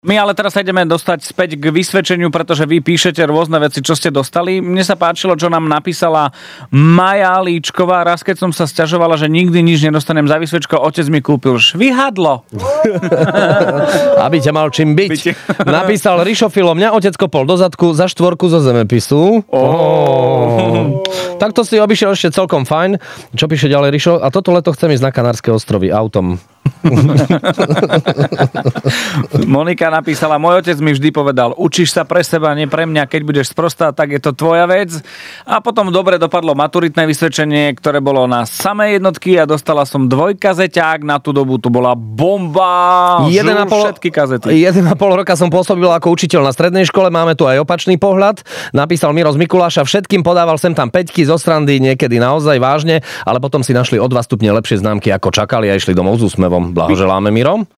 My ale teraz sa ideme dostať späť k vysvedčeniu, pretože vy píšete rôzne veci, čo ste dostali. Mne sa páčilo, čo nám napísala Maja Líčková. Raz, keď som sa sťažovala, že nikdy nič nedostanem za vysvedčko, otec mi kúpil švihadlo. Aby ťa mal čím byť. Napísal Rišo Filo, mňa otec kopol do zadku za 4 zo zemepisu. Tak to si obišiel ešte celkom fajn. Čo píše ďalej Rišo? A toto leto chcem ísť na Kanárske ostrovy autom. Monika napísala, môj otec mi vždy povedal, učíš sa pre seba, nie pre mňa, keď budeš sprostá, tak je to tvoja vec. A potom dobre dopadlo maturitné vysvedčenie, ktoré bolo na samé jednotky a dostala som 2 kazeťák, na tú dobu to bola bomba, všetky kazety. 1,5 roka som pôsobil ako učiteľ na strednej škole, máme tu aj opačný pohľad. Napísal Miro z Mikuláša, všetkým podával sem tam 5 zo srandy, niekedy naozaj vážne, ale potom si našli o 2 stupne lepšie známky, ako čakali a išli domov s úsmevom. Blahoželáme, Miro.